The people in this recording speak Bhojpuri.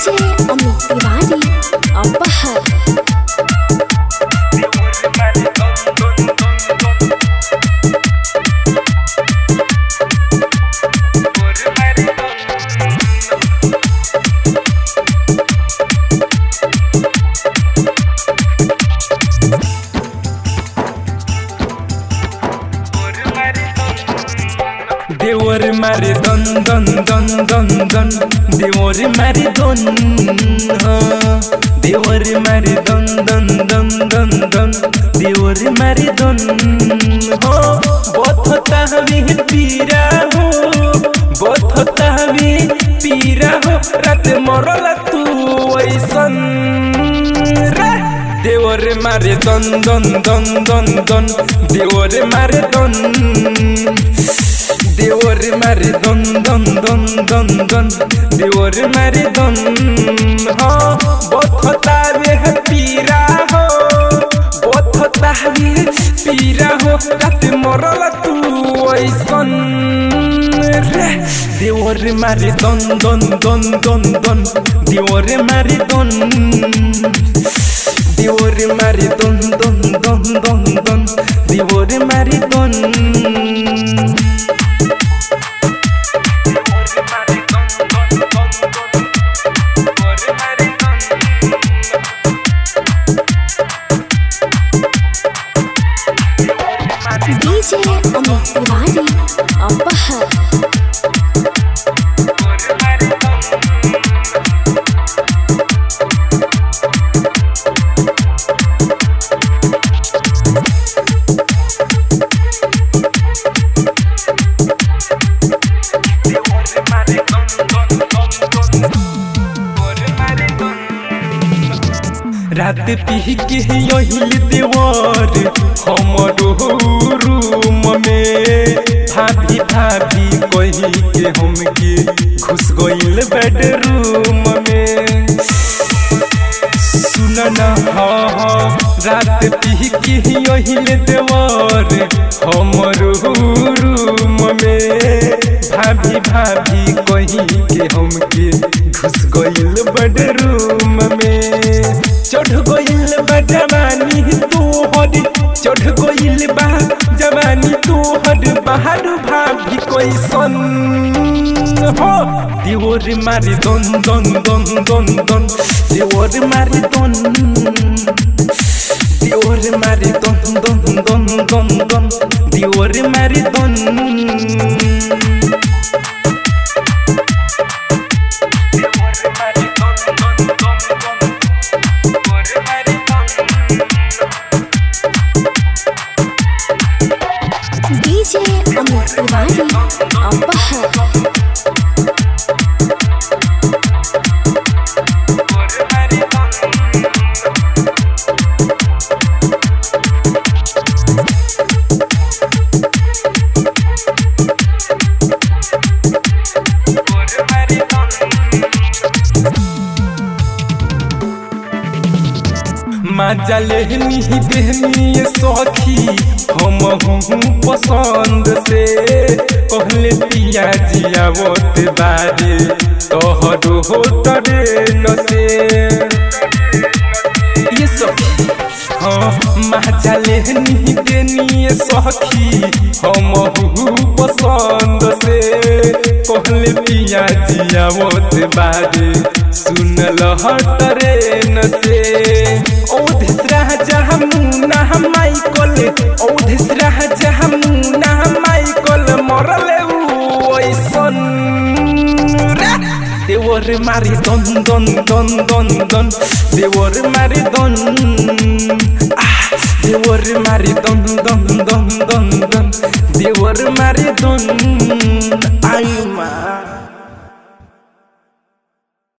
डीजे अमित तिवारी अपहर देवर मारे दन दन दन दन दन देवर मारे दन देवर मारे दन दन दन दन दन देवर मारे दन हो बथता हमें पीरा हो बथता हमें पीरा हो रात मरल तू ऐसन देवर मारे दन दन दन दन दन देवर मारे दन देवर मारे दन दन दन दन दन देवर मारे दन हाँ बथता वे पीरा हो बथता वे पीरा हो रात मरल तू ऐसन रे देवर मारे दन दन दन दन दन देवर मारे दन देवर मारे दन दन दन दन दन देवर मारे दन डीजे अमित तिवारी अपहर रात पी के यही देवर हमरो रूम में भाभी भाभी कही के हमके घुस गइल बेडरूम में सुन न हाँ रात पी के यही देवर हमरो रूम में भाभी भाभी कही के हमके घुस गइल बेडरूम में चढ़ गइल बा जवानी तोहर चढ़ गइल बा जवानी तोहर बाहर भाभी कैसन हो देवर मारे दन दन दन दन दन देवर मारे दन देवर मारे दन दन दन दन दन देवर मारे दन डीजे अमित तिवारी अपहर मजा लेहनी देहनी सखी हम पसंद से कहले पिया जियावत बारे तोहरो हो ट्रेन से ये सखी हाँ मजा लेहनी देनी सखी हम पसंद से कहले पिया जियावत बारे सुनल ट्रेन से औधिस राजा मुना माइकल औधिस राजा मुना माइकल मरले ऐसन देवर मारी दन दन दन दन दन देवर मारी दन देवर मारी दन दन दन दन दन देवर मारी दन आई माँ।